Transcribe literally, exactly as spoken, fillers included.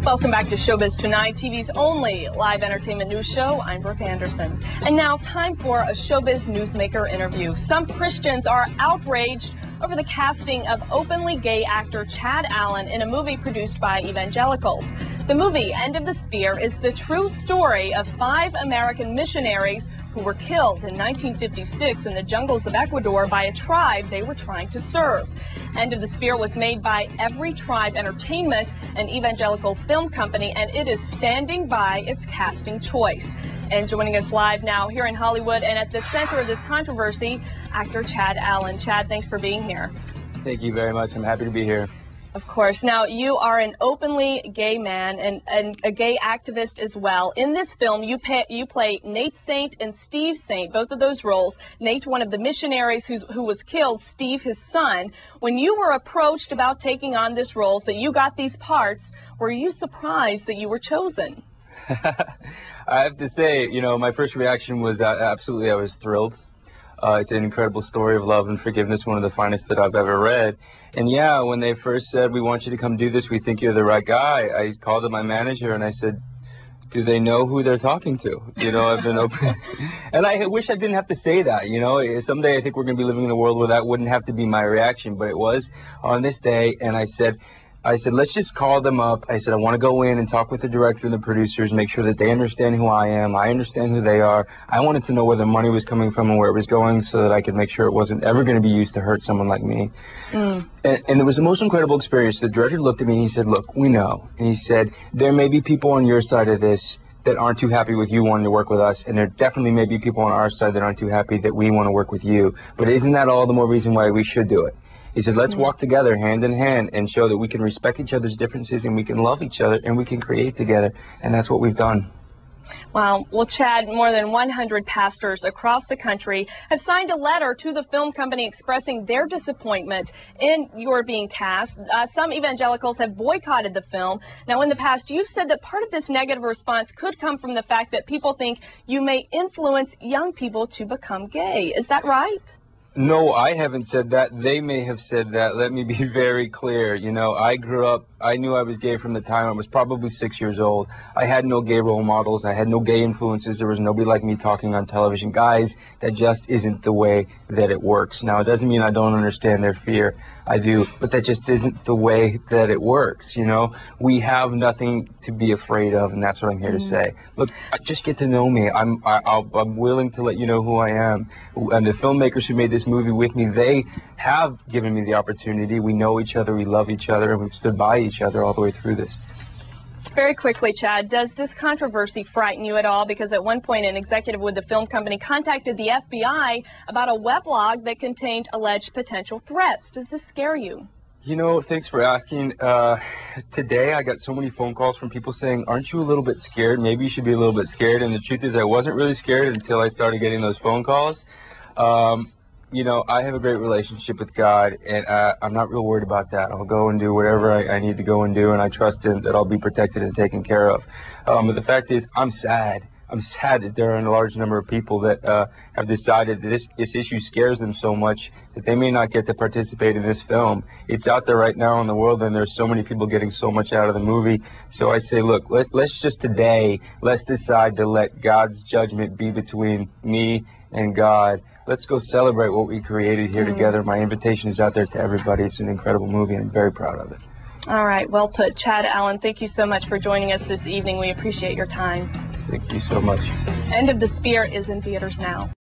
Welcome back to Showbiz Tonight, T V's only live entertainment news show. I'm Brooke Anderson. And now time for a Showbiz Newsmaker interview. Some Christians are outraged over the casting of openly gay actor Chad Allen in a movie produced by evangelicals. The movie, End of the Spear, is the true story of five American missionaries who were killed in nineteen fifty-six in the jungles of Ecuador by a tribe they were trying to serve. End of the Spear was made by Every Tribe Entertainment, an evangelical film company, and it is standing by its casting choice. And joining us live now here in Hollywood and at the center of this controversy, actor Chad Allen. Chad, thanks for being here. Thank you very much. I'm happy to be here. Of course. Now, you are an openly gay man and, and a gay activist as well. In this film, you, pay, you play Nate Saint and Steve Saint, both of those roles. Nate, one of the missionaries who's, who was killed, Steve, his son. When you were approached about taking on this role, so you got these parts, were you surprised that you were chosen? I have to say, you know, my first reaction was uh, absolutely, I was thrilled. Uh, it's an incredible story of love and forgiveness, one of the finest that I've ever read. And yeah, when they first said, we want you to come do this, we think you're the right guy, I called up my manager and I said, do they know who they're talking to? You know, I've been open. And I wish I didn't have to say that, you know. Someday I think we're going to be living in a world where that wouldn't have to be my reaction, but it was on this day. And I said, I said, let's just call them up. I said, I want to go in and talk with the director and the producers, make sure that they understand who I am. I understand who they are. I wanted to know where the money was coming from and where it was going so that I could make sure it wasn't ever going to be used to hurt someone like me. Mm. And, and it was the most incredible experience. The director looked at me and he said, look, we know. And he said, there may be people on your side of this that aren't too happy with you wanting to work with us, and there definitely may be people on our side that aren't too happy that we want to work with you. But isn't that all the more reason why we should do it? He said, let's walk together hand in hand and show that we can respect each other's differences and we can love each other and we can create together. And that's what we've done. Wow. Well, Chad, more than one hundred pastors across the country have signed a letter to the film company expressing their disappointment in your being cast. Uh, some evangelicals have boycotted the film. Now, in the past, you've said that part of this negative response could come from the fact that people think you may influence young people to become gay. Is that right? No, I haven't said that. They may have said that. Let me be very clear. You know, I grew up, I knew I was gay from the time I was probably six years old. I had no gay role models. I had no gay influences. There was nobody like me talking on television. Guys, that just isn't the way that it works. Now, it doesn't mean I don't understand their fear. I do, but that just isn't the way that it works, you know? We have nothing to be afraid of, and that's what I'm here mm-hmm. to say. Look, just get to know me. I'm, I, I'll, I'm willing to let you know who I am. And the filmmakers who made this movie with me, they have given me the opportunity. We know each other, we love each other, and we've stood by each other all the way through this. Very quickly, Chad, does this controversy frighten you at all? Because at one point, an executive with the film company contacted the F B I about a weblog that contained alleged potential threats. Does this scare you? You know, thanks for asking. Uh, today, I got so many phone calls from people saying, aren't you a little bit scared? Maybe you should be a little bit scared. And the truth is, I wasn't really scared until I started getting those phone calls. Um, You know, I have a great relationship with God, and uh, I'm not real worried about that. I'll go and do whatever I, I need to go and do, and I trust in that I'll be protected and taken care of. Um, but the fact is, I'm sad. I'm sad that there are a large number of people that uh, have decided that this, this issue scares them so much that they may not get to participate in this film. It's out there right now in the world, and there's so many people getting so much out of the movie. So I say, look, let, let's just today, let's decide to let God's judgment be between me and God. Let's go celebrate what we created here mm. together. My invitation is out there to everybody. It's an incredible movie, and I'm very proud of it. All right, well put. Chad Allen, thank you so much for joining us this evening. We appreciate your time. Thank you so much. End of the Spear is in theaters now.